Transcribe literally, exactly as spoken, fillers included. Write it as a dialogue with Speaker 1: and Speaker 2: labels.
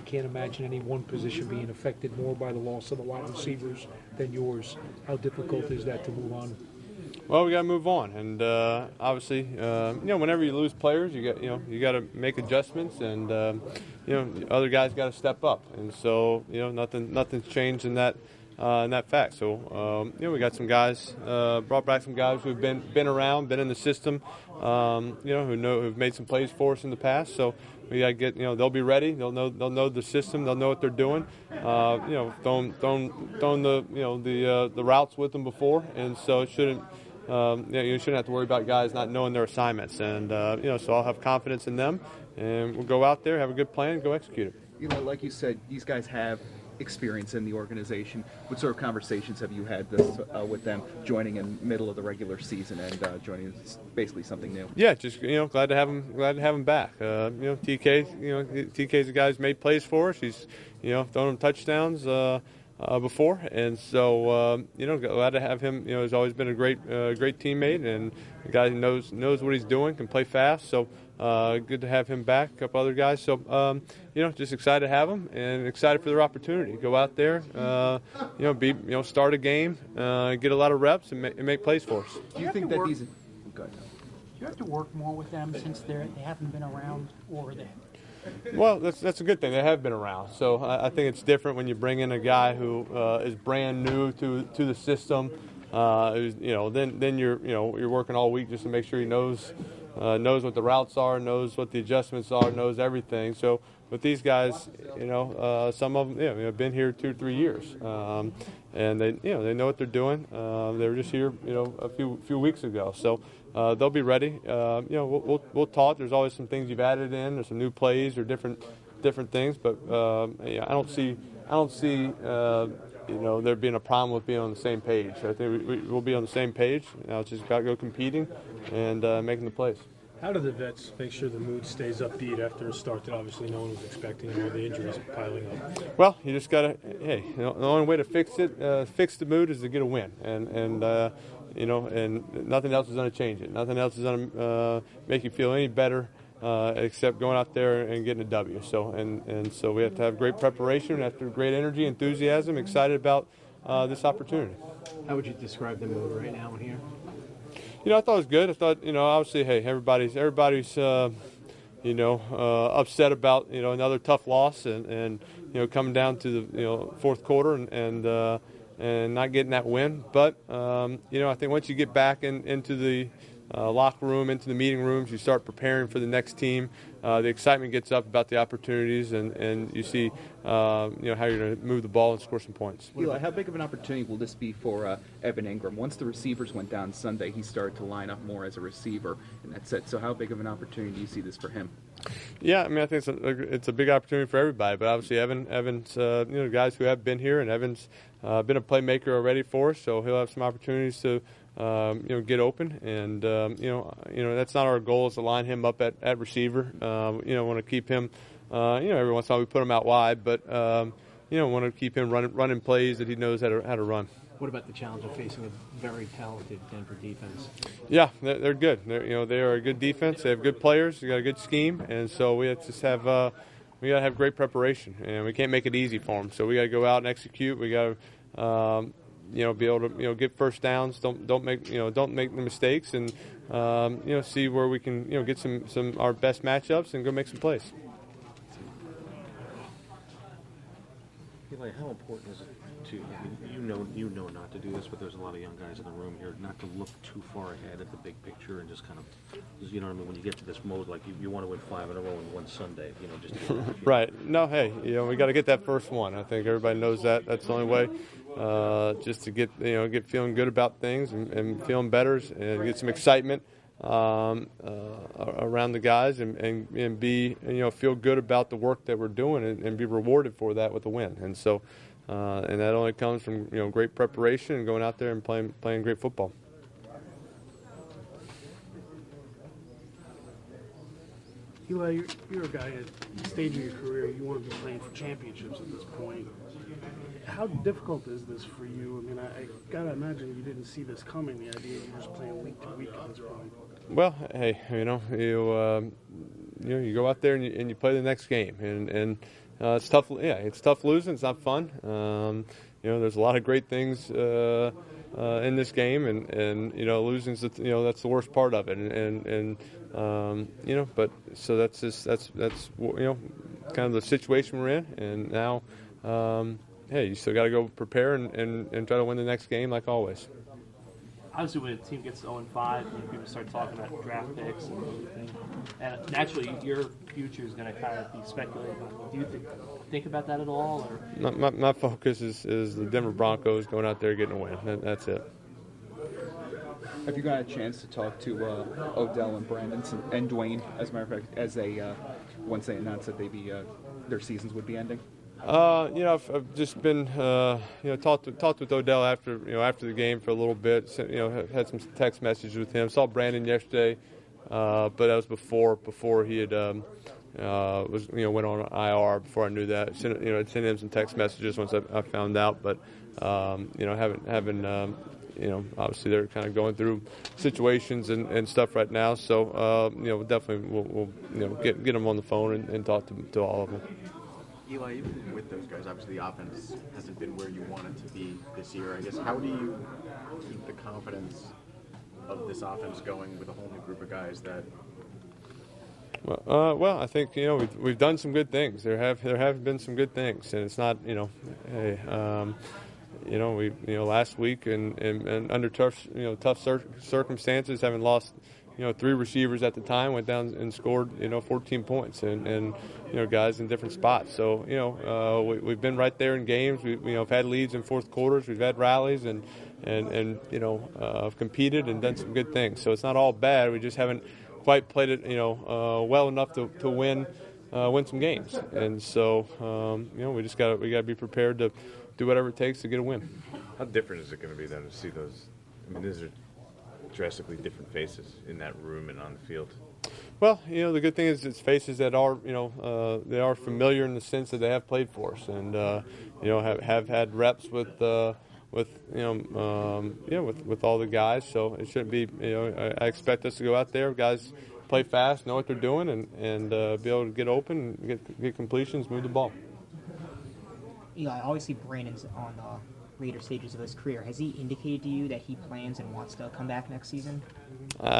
Speaker 1: can't imagine any one position being affected more by the loss of the wide receivers than yours. How difficult is that to move on?
Speaker 2: Well, we got to move on, and uh, obviously, uh, you know, whenever you lose players, you got, you know, you got to make adjustments, and um, you know, other guys got to step up, and so, you know, nothing, nothing's changed in that, uh, in that fact. So, um, you know, we got some guys, uh, brought back some guys who've been, been around, been in the system, um, you know, who know, who've made some plays for us in the past. So we got to get, you know, they'll be ready. They'll know, they'll know the system. They'll know what they're doing. Uh, you know, throwing, throwing, throwing the, you know, the, uh, the routes with them before, and so it shouldn't. Um, you know, you shouldn't have to worry about guys not knowing their assignments, and uh, you know, so I'll have confidence in them, and we'll go out there, have a good plan, and go execute it.
Speaker 3: You know, like you said, these guys have experience in the organization. What sort of conversations have you had this, uh, with them joining in the middle of the regular season and uh, joining basically something new?
Speaker 2: Yeah, just, you know, glad to have him. Glad to have him back. Uh, you know, T K. You know, T K's the guy who's made plays for us. He's, you know, thrown him touchdowns. Uh, Uh, before, and so um, you know, glad to have him. You know, he's always been a great, uh, great teammate, and a guy who knows knows what he's doing, can play fast. So uh, good to have him back. A couple other guys. So um, you know, just excited to have him, and excited for their opportunity. Go out there, uh, you know, be you know, start a game, uh, get a lot of reps, and, ma- and make plays for us.
Speaker 3: Do you think that
Speaker 4: work,
Speaker 3: these? Go ahead.
Speaker 4: Do you have to work more with them since they're they haven't been around, or they?
Speaker 2: Well, that's that's a good thing. They have been around, so I, I think it's different when you bring in a guy who uh, is brand new to to the system. Uh, who's, you know, then then you're you know you're working all week just to make sure he knows uh, knows what the routes are, knows what the adjustments are, knows everything. So with these guys, you know, uh, some of them you know, have been here two or three years, um, and they you know they know what they're doing. Uh, they were just here you know a few few weeks ago, so. Uh, they'll be ready. Uh, you know, we'll, we'll we'll talk. There's always some things you've added in, or some new plays, or different different things. But um, yeah, I don't see I don't see uh, you know there being a problem with being on the same page. I think we, we'll be on the same page. Now it's just got to go competing and uh, making the plays.
Speaker 5: How do the vets make sure the mood stays upbeat after a start that obviously no one was expecting, and all the injuries piling up?
Speaker 2: Well, you just gotta. Hey, you know, the only way to fix it, uh, fix the mood, is to get a win, and and. Uh, You know, and nothing else is going to change it. Nothing else is going to uh, make you feel any better uh, except going out there and getting a W. So, and, and so we have to have great preparation, we have to have great energy, enthusiasm, excited about uh, this opportunity.
Speaker 6: How would you describe the mood right now in here?
Speaker 2: You know, I thought it was good. I thought, you know, obviously, hey, everybody's everybody's uh, you know uh, upset about you know another tough loss, and, and you know coming down to the you know fourth quarter and. and uh, and not getting that win. But, um, you know, I think once you get back in, into the uh, locker room, into the meeting rooms, you start preparing for the next team. Uh, the excitement gets up about the opportunities, and, and you see, uh, you know, how you're going to move the ball and score some points.
Speaker 3: Eli, how big of an opportunity will this be for uh, Evan Ingram? Once the receivers went down Sunday, he started to line up more as a receiver, and that's it. So how big of an opportunity do you see this for him?
Speaker 2: Yeah, I mean, I think it's a, it's a big opportunity for everybody, but obviously Evan, Evan's, uh, you know, guys who have been here, and Evan's uh, been a playmaker already for us, so he'll have some opportunities to, um, you know, get open, and um, you know, you know, that's not our goal, is to line him up at, at receiver. Um, you know, want to keep him, uh, you know, every once in a while we put him out wide, but um, you know, want to keep him running, running plays that he knows how to how to run.
Speaker 6: What about the challenge of facing a very talented Denver defense?
Speaker 2: Yeah, they're, they're good. They're, you know, they are a good defense. They have good players. They got a good scheme, and so we have to just have uh, we got to have great preparation, and we can't make it easy for them. So we got to go out and execute. We got to, um, you know, be able to you know get first downs. Don't don't make you know don't make the mistakes, and um, you know see where we can you know get some some our best matchups and go make some plays.
Speaker 7: Eli, how important is it to, I mean, you know you know not to do this, but there's a lot of young guys in the room here, not to look too far ahead at the big picture and just kind of, you know what I mean, when you get to this mode, like you, you want to win five in a row in one Sunday, you know, just to get
Speaker 2: Right. No, hey, you know, we got to get that first one. I think everybody knows that. That's the only way, uh, just to get, you know, get feeling good about things and, and feeling better and get some excitement um, uh, around the guys and, and, and be, you know, feel good about the work that we're doing and, and be rewarded for that with a win. And so, uh, and that only comes from, you know, great preparation and going out there and playing, playing great football.
Speaker 5: Eli, you're, you're a guy at the stage of your career, you want to be playing for championships at this point. How difficult is this for you? I mean, I, I got to imagine you didn't see this coming, the idea you're just playing week to week at this point.
Speaker 2: Well, hey, you know, you uh, you know, you go out there and you, and you play the next game, and and uh, it's tough. Yeah, it's tough losing. It's not fun. Um, you know, there's a lot of great things uh, uh, in this game, and, and you know, losing's the, you know that's the worst part of it. And and, and um, you know, but so that's just that's that's you know kind of the situation we're in, and now. Um, hey, you still got to go prepare and, and, and try to win the next game like always.
Speaker 8: Obviously, when a team gets oh and five, you know, people start talking about draft picks and everything. And naturally, your future is going to kind of be speculated on. Do you think, think about that at all? Or?
Speaker 2: My, my, my focus is, is the Denver Broncos going out there getting a win. That, that's it.
Speaker 3: Have you got a chance to talk to uh, Odell and Brandon and Dwayne, as a matter of fact, as they uh, once they announced that they be uh, their seasons would be ending?
Speaker 2: Uh, you know, I've, I've just been, uh, you know, talked to, talked with Odell after, you know, after the game for a little bit. So, you know, had some text messages with him. Saw Brandon yesterday, uh, but that was before before he had, um, uh, was you know, went on I R. Before I knew that, sent, you know, I'd sent him some text messages once I, I found out. But, um, you know, haven't haven't, um, you know, obviously they're kind of going through situations and, and stuff right now. So, uh, you know, definitely we'll, we'll you know get get them on the phone and, and talk to to all of them.
Speaker 9: Eli, even with those guys, obviously the offense hasn't been where you want it to be this year. I guess how do you keep the confidence of this offense going with a whole new group of guys that?
Speaker 2: Well, uh, well, I think you know we've we've done some good things. There have there have been some good things, and it's not you know, hey, um, you know we you know last week and, and, and under tough you know tough cir- circumstances, having lost. You know, three receivers at the time went down and scored, you know, fourteen points, and, and you know, guys in different spots. So, you know, uh, we, we've been right there in games. We, you know, have had leads in fourth quarters. We've had rallies, and and and you know, uh, competed and done some good things. So it's not all bad. We just haven't quite played it, you know, uh, well enough to to win uh, win some games. And so, um, you know, we just got we got to be prepared to do whatever it takes to get a win.
Speaker 10: How different is it going to be then to see those? I mean, these are drastically different faces in that room and on the field.
Speaker 2: Well, you know, the good thing is it's faces that are, you know, uh, they are familiar in the sense that they have played for us, and uh, you know, have have had reps with, uh, with you know, um, yeah, with with all the guys. So it shouldn't be, you know, I, I expect us to go out there, guys, play fast, know what they're doing, and and uh, be able to get open, get get completions, move the ball.
Speaker 11: Eli, obviously Brandon's on the later stages of his career. Has he indicated to you that he plans and wants to come back next season?
Speaker 2: Uh,